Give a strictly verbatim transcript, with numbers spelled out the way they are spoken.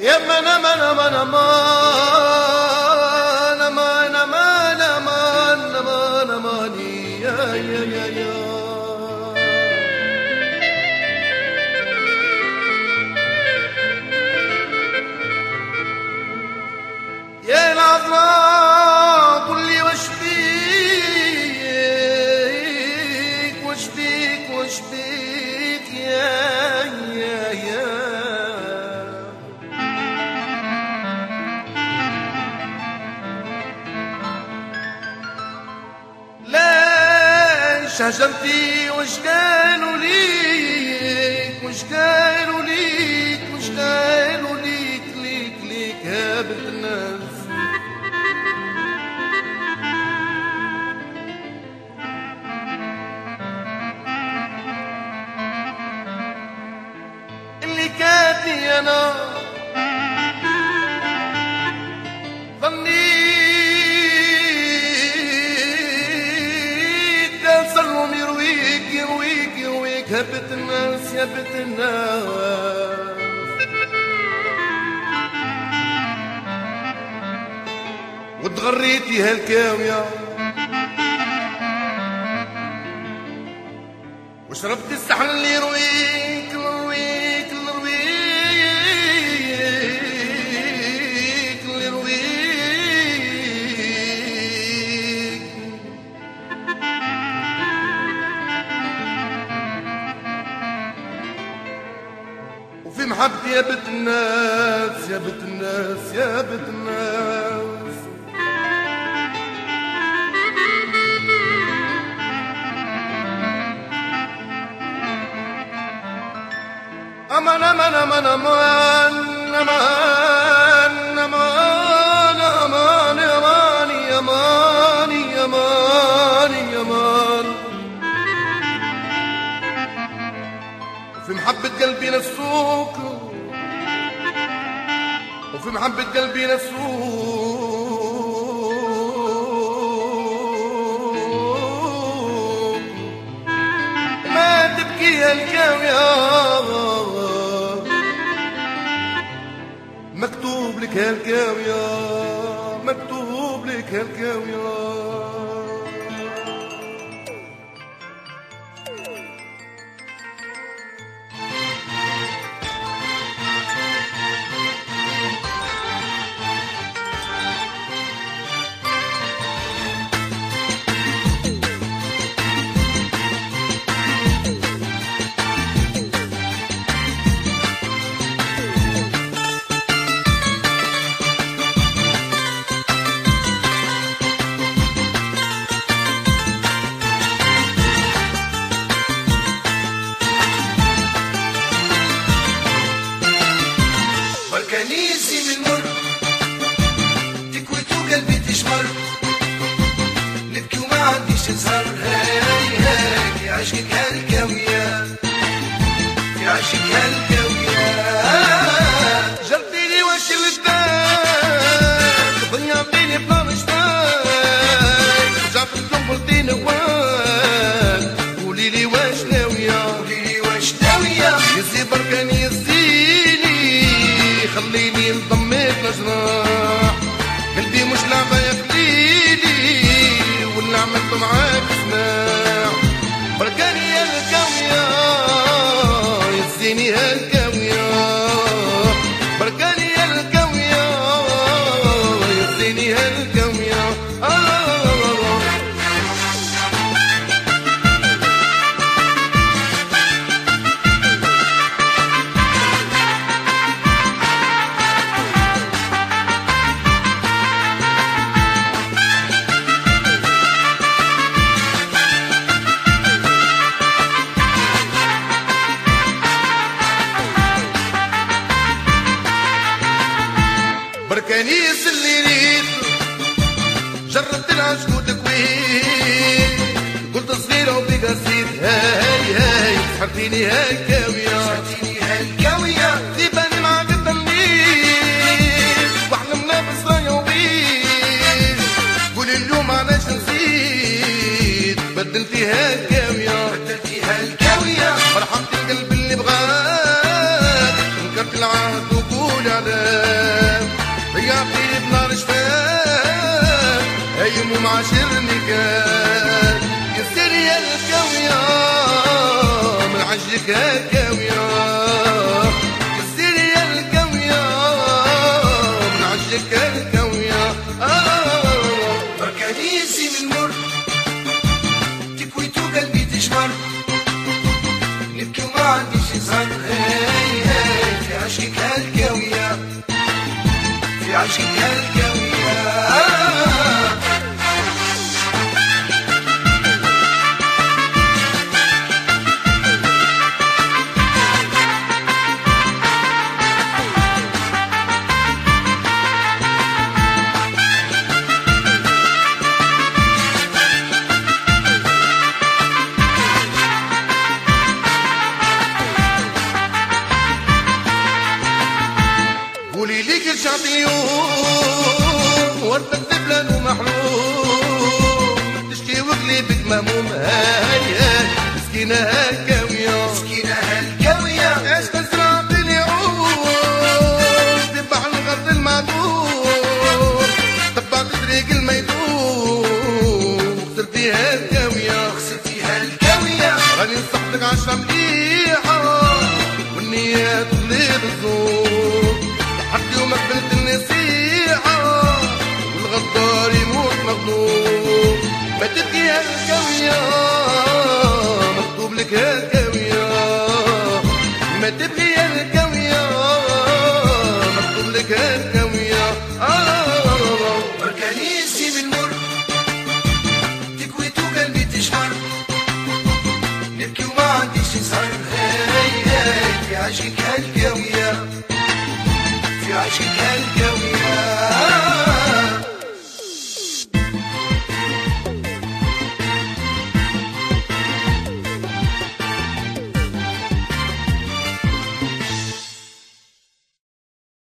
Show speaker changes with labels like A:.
A: يا من من من من من من من من من يا يا يا يا يا العذراء قل لي وش بيك وش بيك وش بيك يا يا يا ليش هجمتي وش قالوا ليك وش قالوا ليك وش قالوا ليك ليك ليك يا بنت الناس اللي كاتني انا ظنيت كان سرهم يرويك يرويك يرويك يا بنت الناس يا بنت الناس وتغريتي هالكاوية وشربت السحن اللي يرويك يرويك يرويك يرويك وفي محبتي يا بنت الناس يا بنت الناس يا بنت الناس أمان أمان أمان أمان أمان أمان أمان أمان أمان أمان أمان وفي محبة قلبي نسوك وفي محبة قلبي نسوك ما تبكي يا الكاوية مكتوب لك هالكاوية مكتوب لك هالكاوية
B: كنيسي من مر تكويت وقلبي تشمر نبكي وما عنديش نسهر هاي هاي في عشقك هالكاوية في عشقك هالكاوية
A: جربيني واش الدار ضيعتيني بلا مشتاق رجعت لكم قلتي نواك قوليلي واش ناوية
B: قوليلي واش ناوية
A: يزي بركاني يزيني خليني نضمك لجراح قلبي مش لعبة يا خليلي واللي عملته معاك سماع بركاني يا الكاوية يزيني هالكاوية بركاني يا الكاوية يزيني هالكاوية آه بركانيس اللي ريت جربت العشق وتكوين قلت صغيرة وبقصير هاي هاي سحرتيني هالكاوية
B: سحرتيني هالكاوية
A: تباني معاك التنين واحلمنا بصرايا وبيش قولي اليوم علاش نسيت بدلتي هالكاوية
B: بدلتي هالكاوية
A: فرحتي القلب اللي بغاك انكرت العهد وقولي عليك عشقك هكاوية كسري يا الكاوية من عشقك هكاوية
B: بركانيسي من مر تكويتو قلبي تشمر نبكي وما عنديش زهر هاي هاي في عشقك هالكاوية في عشقك هالكاوية
A: قولي لي كل شعبيون وردك زبلان ومحروم تشكي وقلبك مهموم هاي هاي مسكينة هالكاوية
B: مسكينة هالكاوية
A: ايش تزرع باليعود تذبح الغرض المعدوم تبعت طريق الميدوم خسرتي هالكاوية
B: خسرتي هالكاوية
A: راني نصحتك عشرة مليحة والنيات تغليظ الزور حتى يوم قبلت النصيحة والغدار يموت مغلوب ما تبكي هالكاوية مكتوب لك هالكاوية ما تبكي هالكاوية مكتوب لك هالكاوية
B: بركانيسي من مر تكويتو قلبي تشمر نبكي وما عنديش زهر هاي هاي في عشقك هالكاوية في عشقك